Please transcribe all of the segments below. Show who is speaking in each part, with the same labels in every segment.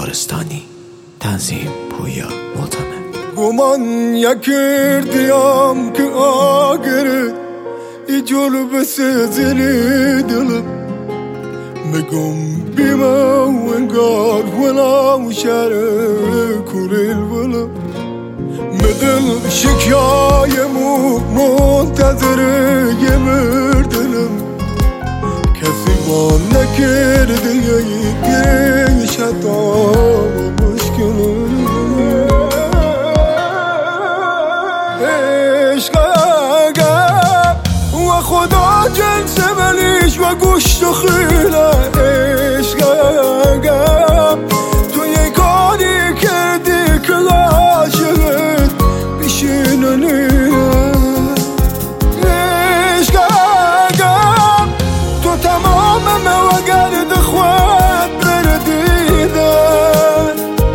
Speaker 1: تارستانی. تنظیم پویا معتمد.
Speaker 2: گمان یکردیم که آگره ای جلب سزلی دلم مگم بیما و انگار ولا شره کوریل ولا مدل شکایمو منتظره یه مردلم کسی با نکرده یه گریش حتی مشکله و خدا جنس ملیش و گوشت و خیله عشقم تو یه کاری کردی که عاشقت بشیننی عشقم تو تمام موگرد خود بردیدن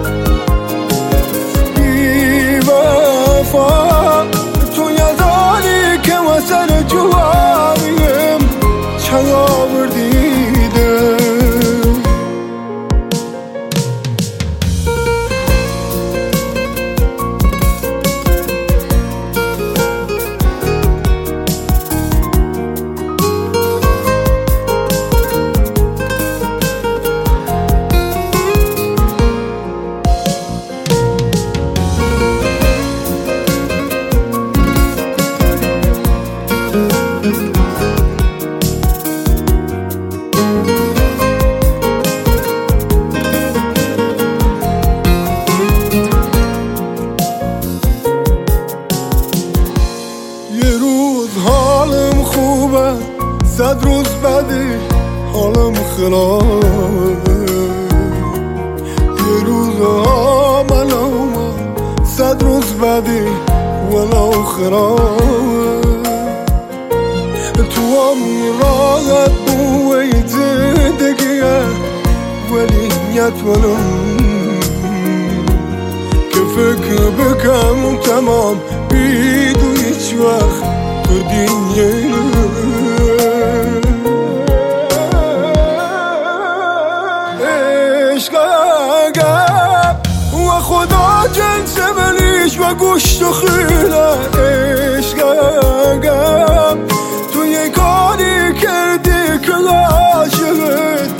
Speaker 2: بی وفا تو یادانی که وسر جواریم چند آوردیده حالم خوبه 100 روز بعدی حالم خرابه یه روز عملم 100 روز بعدی ولو خرابه تو هم راحت بوی زندگیه ولی نیت ولم که فکر بکم تمام بیدو هیچ وقت دنیا عشقم و خدا جنس ملیش و گوشت و خیله عشقم تو یه کاری کردی که عاشقت